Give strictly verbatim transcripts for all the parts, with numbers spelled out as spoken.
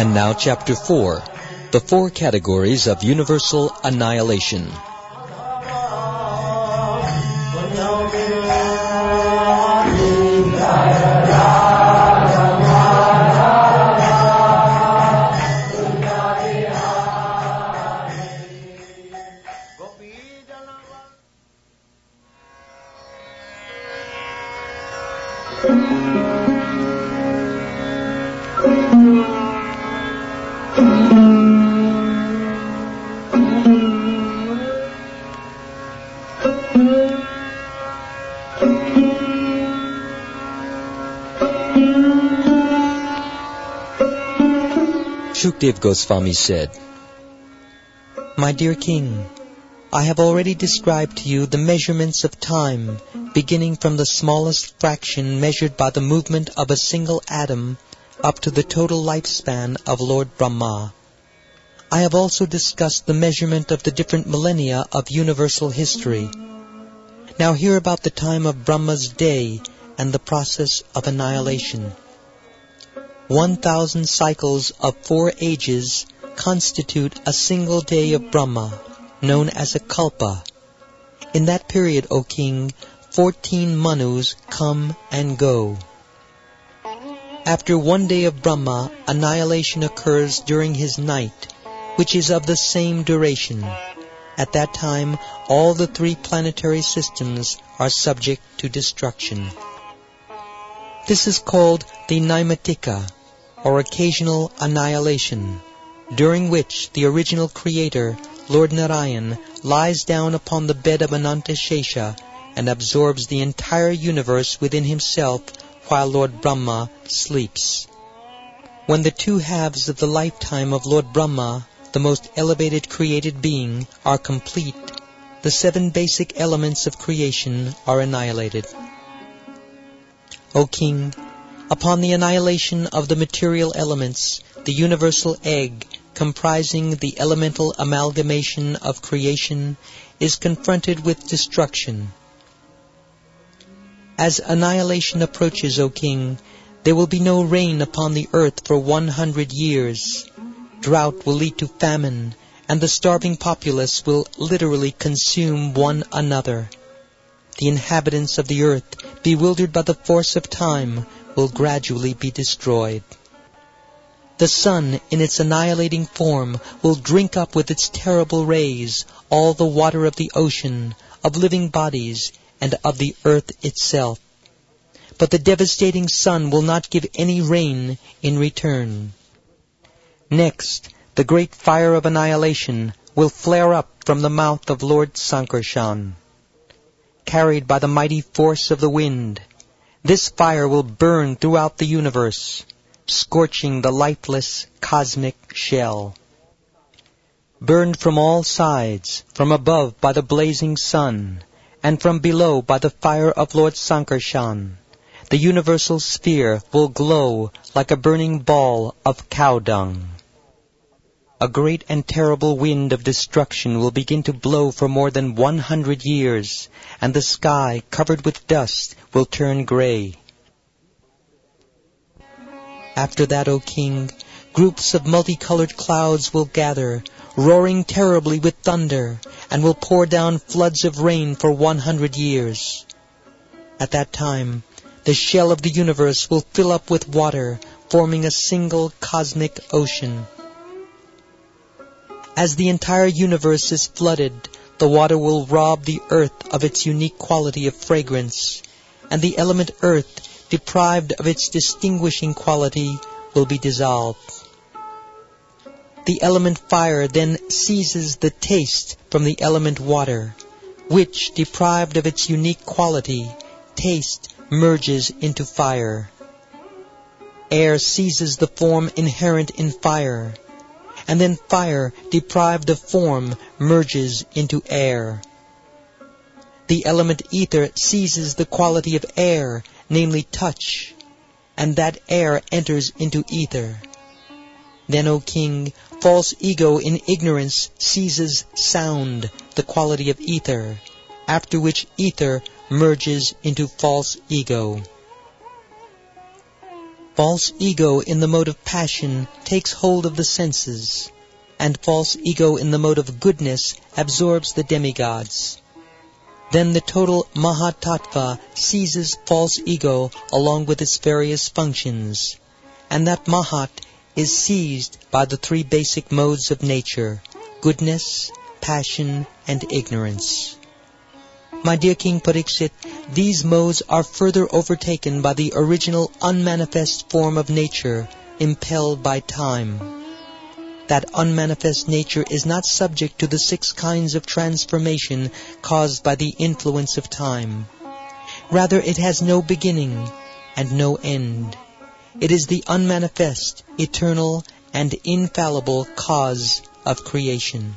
And now Chapter four, the four categories of universal annihilation. Shukdev Goswami said, "My dear king, I have already described to you the measurements of time, beginning from the smallest fraction measured by the movement of a single atom up to the total lifespan of Lord Brahma. I have also discussed the measurement of the different millennia of universal history. Now hear about the time of Brahma's day and the process of annihilation. One thousand cycles of four ages constitute a single day of Brahma, known as a kalpa. In that period, O king, fourteen manus come and go. After one day of Brahma, annihilation occurs during his night, which is of the same duration. At that time, all the three planetary systems are subject to destruction. This is called the Naimatika, or occasional annihilation, during which the original creator, Lord Narayan, lies down upon the bed of Ananta Shesha and absorbs the entire universe within himself while Lord Brahma sleeps. When the two halves of the lifetime of Lord Brahma, the most elevated created being, are complete, the seven basic elements of creation are annihilated. O king, upon the annihilation of the material elements, the universal egg, comprising the elemental amalgamation of creation, is confronted with destruction. As annihilation approaches, O king, there will be no rain upon the earth for one hundred years. Drought will lead to famine, and the starving populace will literally consume one another. The inhabitants of the earth, bewildered by the force of time, will gradually be destroyed. The sun, in its annihilating form, will drink up with its terrible rays all the water of the ocean, of living bodies, and of the earth itself. But the devastating sun will not give any rain in return. Next, the great fire of annihilation will flare up from the mouth of Lord Sankarshan. Carried by the mighty force of the wind, this fire will burn throughout the universe, scorching the lifeless cosmic shell. Burned from all sides, from above by the blazing sun, and from below by the fire of Lord Sankarshan, the universal sphere will glow like a burning ball of cow dung. A great and terrible wind of destruction will begin to blow for more than one hundred years, and the sky, covered with dust, will turn gray. After that, O king, groups of multicolored clouds will gather, roaring terribly with thunder, and will pour down floods of rain for one hundred years. At that time, the shell of the universe will fill up with water, forming a single cosmic ocean. As the entire universe is flooded, the water will rob the earth of its unique quality of fragrance, and the element earth, deprived of its distinguishing quality, will be dissolved. The element fire then seizes the taste from the element water, which, deprived of its unique quality, taste merges into fire. Air seizes the form inherent in fire, and then fire, deprived of form, merges into air. The element ether seizes the quality of air, namely touch, and that air enters into ether. Then, O king, false ego in ignorance seizes sound, the quality of ether, after which ether merges into false ego. False ego in the mode of passion takes hold of the senses, and false ego in the mode of goodness absorbs the demigods. Then the total Mahatattva seizes false ego along with its various functions, and that Mahat is seized by the three basic modes of nature, goodness, passion, and ignorance. My dear King Parikshit, these modes are further overtaken by the original unmanifest form of nature, impelled by time. That unmanifest nature is not subject to the six kinds of transformation caused by the influence of time. Rather, it has no beginning and no end. It is the unmanifest, eternal, and infallible cause of creation.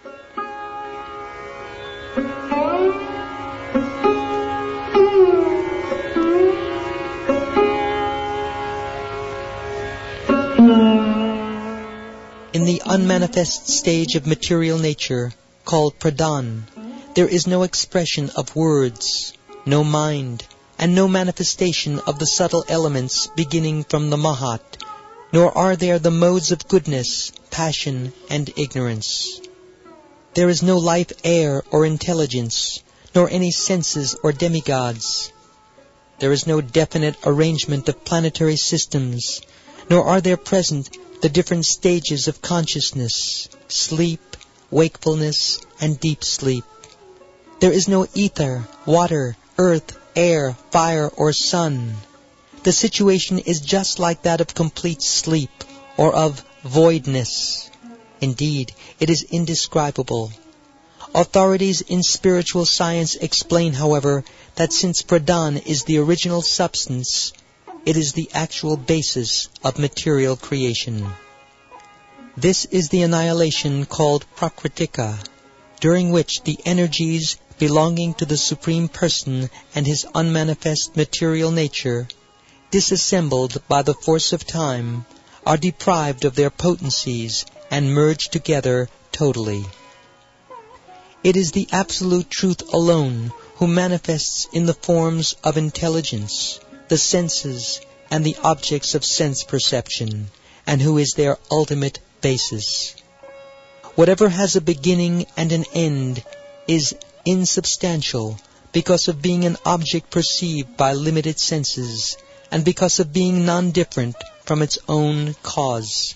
In the unmanifest stage of material nature, called pradhan, there is no expression of words, no mind, and no manifestation of the subtle elements beginning from the Mahat, nor are there the modes of goodness, passion, and ignorance. There is no life air or intelligence, nor any senses or demigods. There is no definite arrangement of planetary systems, nor are there present the different stages of consciousness, sleep, wakefulness, and deep sleep. There is no ether, water, earth, air, fire, or sun. The situation is just like that of complete sleep, or of voidness. Indeed, it is indescribable. Authorities in spiritual science explain, however, that since pradhan is the original substance, it is the actual basis of material creation. This is the annihilation called prakritika, during which the energies belonging to the Supreme Person and His unmanifest material nature, disassembled by the force of time, are deprived of their potencies and merged together totally. It is the Absolute Truth alone who manifests in the forms of intelligence, the senses, and the objects of sense perception, and who is their ultimate basis. Whatever has a beginning and an end is insubstantial because of being an object perceived by limited senses, and because of being non-different from its own cause.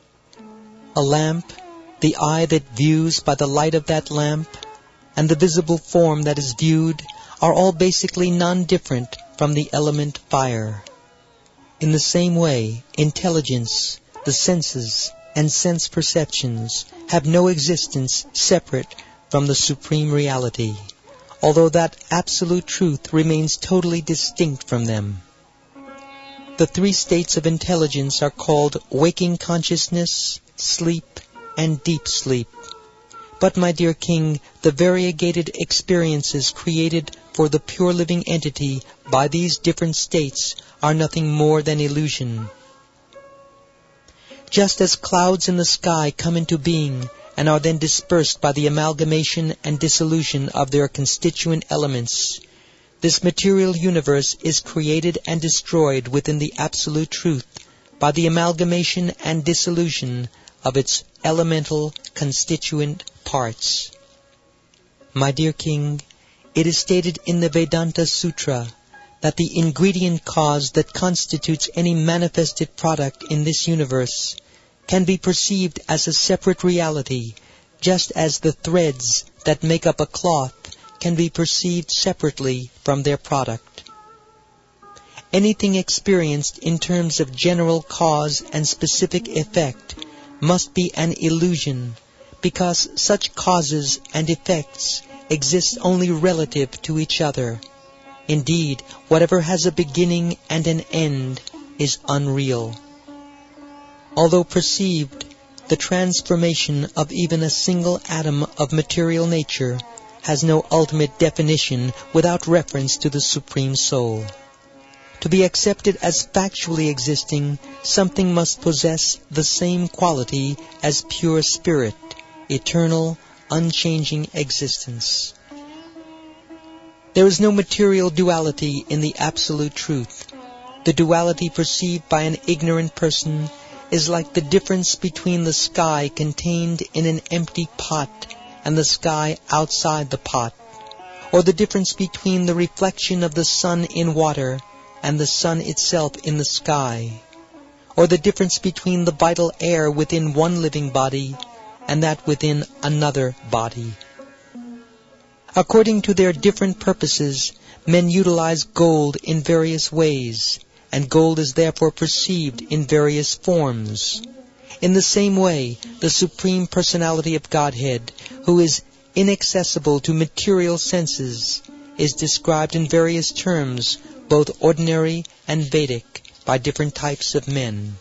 A lamp, the eye that views by the light of that lamp, and the visible form that is viewed are all basically non-different from the element fire. In the same way, intelligence, the senses, and sense perceptions have no existence separate from the Supreme Reality, although that Absolute Truth remains totally distinct from them. The three states of intelligence are called waking consciousness, sleep, and deep sleep. But, my dear King, the variegated experiences created for the pure living entity by these different states are nothing more than illusion. Just as clouds in the sky come into being and are then dispersed by the amalgamation and dissolution of their constituent elements, this material universe is created and destroyed within the Absolute Truth by the amalgamation and dissolution of its elemental constituent parts. My dear King, it is stated in the Vedanta Sutra that the ingredient cause that constitutes any manifested product in this universe can be perceived as a separate reality, just as the threads that make up a cloth can be perceived separately from their product. Anything experienced in terms of general cause and specific effect must be an illusion, because such causes and effects exist only relative to each other. Indeed, whatever has a beginning and an end is unreal. Although perceived, the transformation of even a single atom of material nature has no ultimate definition without reference to the Supreme Soul. To be accepted as factually existing, something must possess the same quality as pure spirit, eternal, unchanging existence. There is no material duality in the Absolute Truth. The duality perceived by an ignorant person is like the difference between the sky contained in an empty pot and the sky outside the pot, or the difference between the reflection of the sun in water and the sun itself in the sky, or the difference between the vital air within one living body and that within another body. According to their different purposes, men utilize gold in various ways, and gold is therefore perceived in various forms. In the same way, the Supreme Personality of Godhead, who is inaccessible to material senses, is described in various terms, both ordinary and Vedic, by different types of men.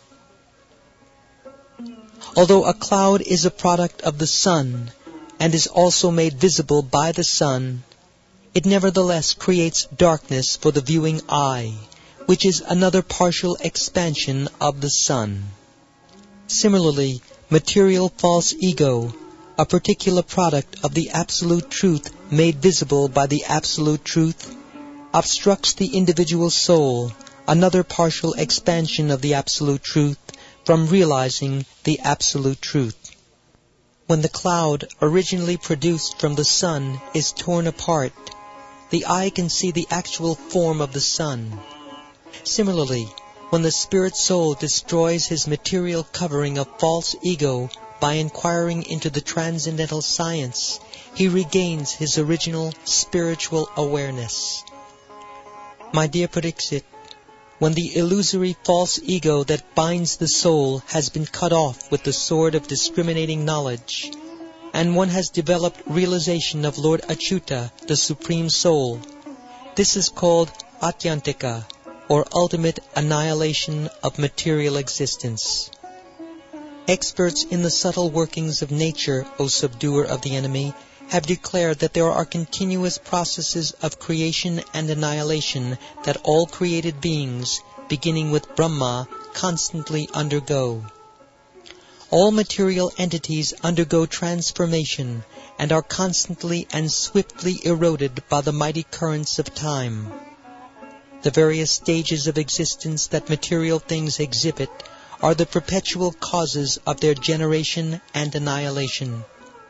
Although a cloud is a product of the sun, and is also made visible by the sun, it nevertheless creates darkness for the viewing eye, which is another partial expansion of the sun. Similarly, material false ego, a particular product of the Absolute Truth made visible by the Absolute Truth, obstructs the individual soul, another partial expansion of the Absolute Truth, from realizing the Absolute Truth. When the cloud originally produced from the sun is torn apart, the eye can see the actual form of the sun. Similarly, when the spirit soul destroys his material covering of false ego by inquiring into the transcendental science, he regains his original spiritual awareness. My dear Pariksit, when the illusory false ego that binds the soul has been cut off with the sword of discriminating knowledge, and one has developed realization of Lord Achyuta, the Supreme Soul, this is called Atyantika, or ultimate annihilation of material existence. Experts in the subtle workings of nature, O subduer of the enemy, have declared that there are continuous processes of creation and annihilation that all created beings, beginning with Brahma, constantly undergo. All material entities undergo transformation and are constantly and swiftly eroded by the mighty currents of time. The various stages of existence that material things exhibit are the perpetual causes of their generation and annihilation.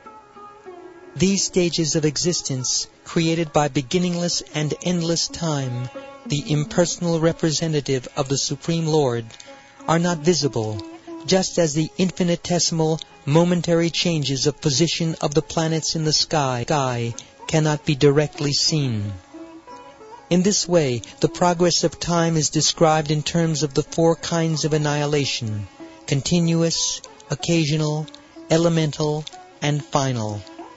These stages of existence, created by beginningless and endless time, the impersonal representative of the Supreme Lord, are not visible, just as the infinitesimal, momentary changes of position of the planets in the sky, sky cannot be directly seen. In this way, the progress of time is described in terms of the four kinds of annihilation: continuous, occasional, elemental, and final.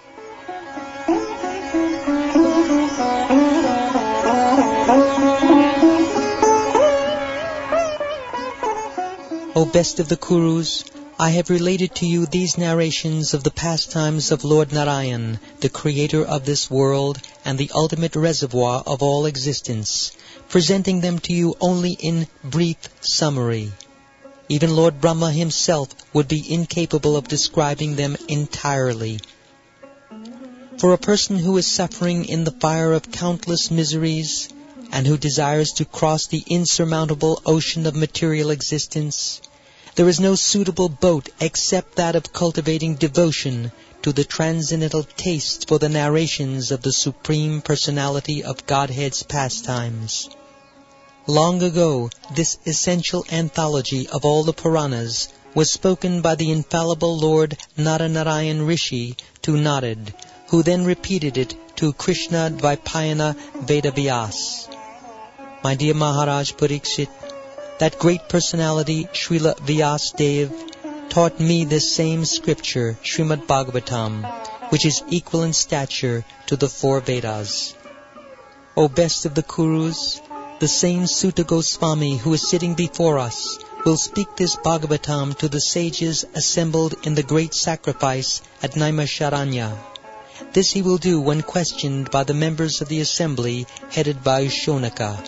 O best of the Kurus, I have related to you these narrations of the pastimes of Lord Narayan, the creator of this world and the ultimate reservoir of all existence, presenting them to you only in brief summary. Even Lord Brahma himself would be incapable of describing them entirely. For a person who is suffering in the fire of countless miseries, and who desires to cross the insurmountable ocean of material existence, there is no suitable boat except that of cultivating devotion to the transcendental taste for the narrations of the Supreme Personality of Godhead's pastimes. Long ago, this essential anthology of all the Puranas was spoken by the infallible Lord Naranarayan Rishi to Narad, who then repeated it to Krishna Dvaipayana Vedavyas. My dear Maharaj Pariksit, that great personality, Srila Vyasdev, taught me this same scripture, Srimad Bhagavatam, which is equal in stature to the four Vedas. O best of the Kurus, the same Suta Goswami who is sitting before us will speak this Bhagavatam to the sages assembled in the great sacrifice at Naimisharanya. This he will do when questioned by the members of the assembly headed by Shonaka.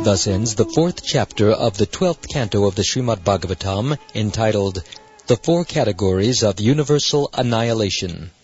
Thus ends the fourth chapter of the twelfth canto of the Srimad Bhagavatam, entitled The Four Categories of Universal Annihilation.